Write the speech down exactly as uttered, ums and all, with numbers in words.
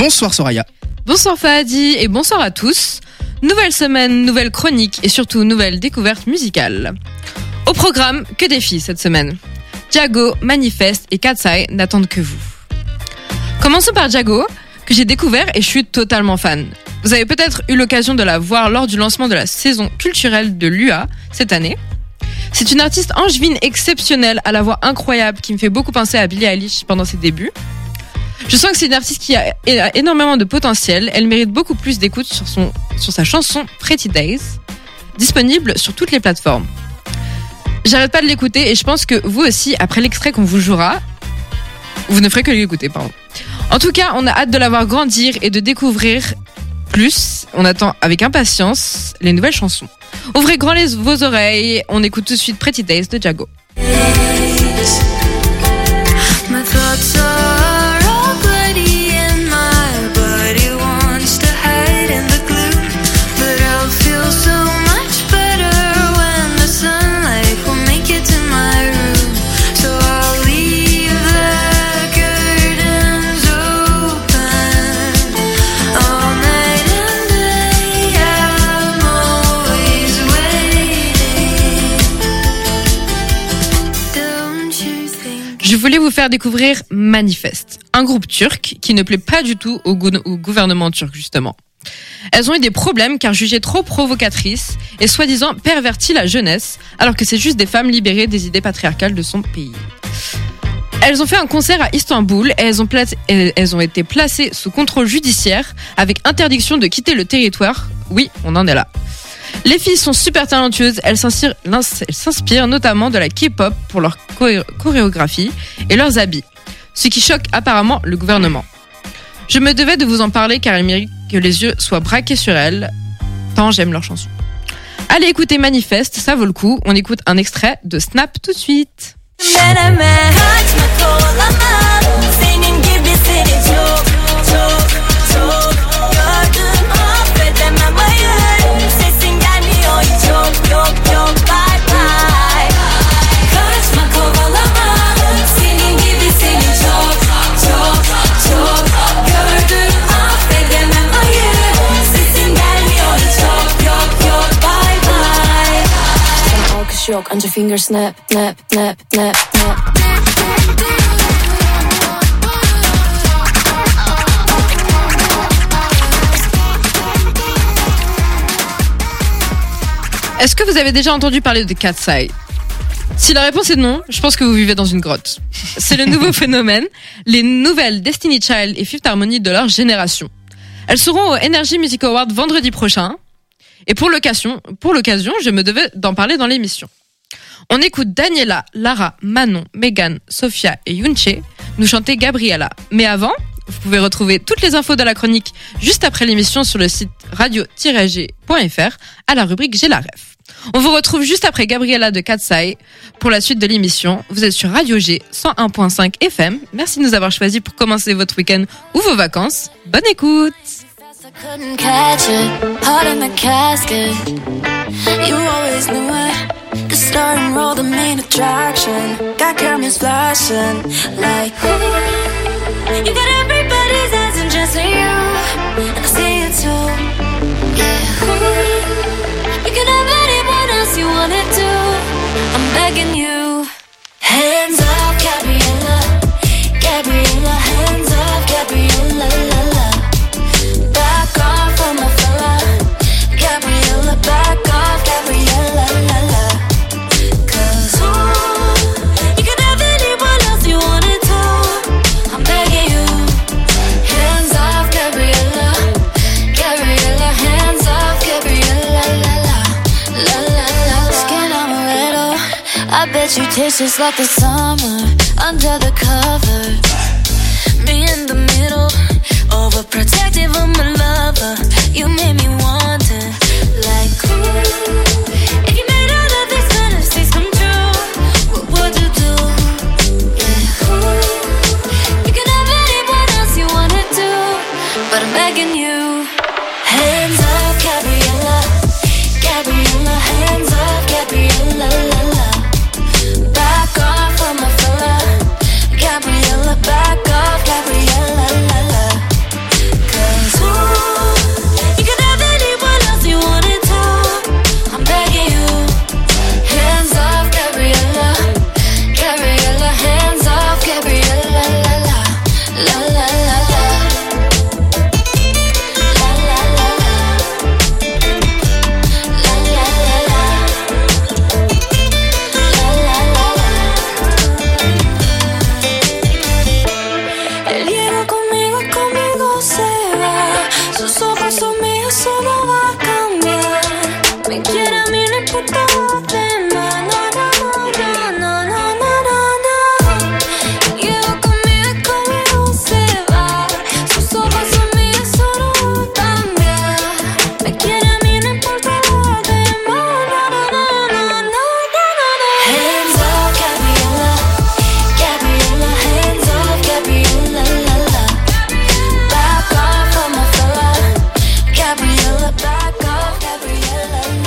Bonsoir Soraya. Bonsoir Fahadi et bonsoir à tous. Nouvelle semaine, nouvelle chronique et surtout nouvelle découverte musicale. Au programme, que des filles cette semaine. Jago, Manifest et Katsai n'attendent que vous. Commençons par Jago, que j'ai découvert et je suis totalement fan. Vous avez peut-être eu l'occasion de la voir lors du lancement de la saison culturelle de l'U A cette année. C'est une artiste angevine exceptionnelle à la voix incroyable qui me fait beaucoup penser à Billie Eilish pendant ses débuts. Je sens que c'est une artiste qui a énormément de potentiel. Elle mérite beaucoup plus d'écoute sur, son, sur sa chanson Pretty Days, disponible sur toutes les plateformes. J'arrête pas de l'écouter et je pense que vous aussi, après l'extrait qu'on vous jouera, vous ne ferez que l'écouter, pardon. En tout cas, on a hâte de la voir grandir et de découvrir plus. On attend avec impatience les nouvelles chansons. Ouvrez grand les, vos oreilles, on écoute tout de suite Pretty Days de Jago. Je voulais vous faire découvrir Manifest, un groupe turc qui ne plaît pas du tout au, gou- au gouvernement turc justement. Elles ont eu des problèmes car jugées trop provocatrices et soi-disant perverti la jeunesse alors que c'est juste des femmes libérées des idées patriarcales de son pays. Elles ont fait un concert à Istanbul et elles ont, pla- elles ont été placées sous contrôle judiciaire avec interdiction de quitter le territoire. Oui, on en est là. Les filles sont super talentueuses, elles s'inspirent, elles s'inspirent notamment de la K-pop pour leur choré- chorégraphie et leurs habits, ce qui choque apparemment le gouvernement. Je me devais de vous en parler car elles méritent que les yeux soient braqués sur elles, tant j'aime leurs chansons. Allez écouter Manifest, ça vaut le coup, on écoute un extrait de Snap tout de suite. Yok, anca finger snap, snap, snap, snap, snap. Est-ce que vous avez déjà entendu parler de Katsai ? Si la réponse est non, je pense que vous vivez dans une grotte. C'est le nouveau phénomène, les nouvelles Destiny Child et Fifth Harmony de leur génération. Elles seront au Energy Music Award vendredi prochain. Et pour l'occasion, pour l'occasion, je me devais d'en parler dans l'émission. On écoute Daniela, Lara, Manon, Megan, Sophia et Yunche nous chanter Gabriella. Mais avant, vous pouvez retrouver toutes les infos de la chronique juste après l'émission sur le site radio tiret g point f r à la rubrique J'ai la ref. On vous retrouve juste après Gabriella de Katsai pour la suite de l'émission. Vous êtes sur Radio G cent un virgule cinq F M. Merci de nous avoir choisis pour commencer votre week-end ou vos vacances. Bonne écoute! Couldn't catch it, heart in the casket. You always knew it. The star and roll, the main attraction. Got cameras flashing like ooh. You got everybody's eyes and just you, and I see it too. Yeah, ooh. You can have anyone else you wanted to. I'm begging you. Hands up, Gabriella, Gabriella. Hands up, Gabriella, la la. Back off on my fella, Gabriella. Back off, Gabriella, la la. Cause ooh, you can have anyone else you wanted to. I'm begging you. Hands off, Gabriella, Gabriella. Hands off, Gabriella, la la, la la la. Skin on a little, I bet you taste just like the summer under the covers. Me in the middle, overprotective of my lover. You made me want it, like ooh. If you made all of these fantasies come true, what would you do? Yeah, ooh. You can have anyone else you wanted to, but I'm begging you. Hands up, Gabriella, Gabriella. Hands up, Gabriella, la la. Back off on my fella, Gabriella. Back off, Gabriella, la la. back of Gabriella.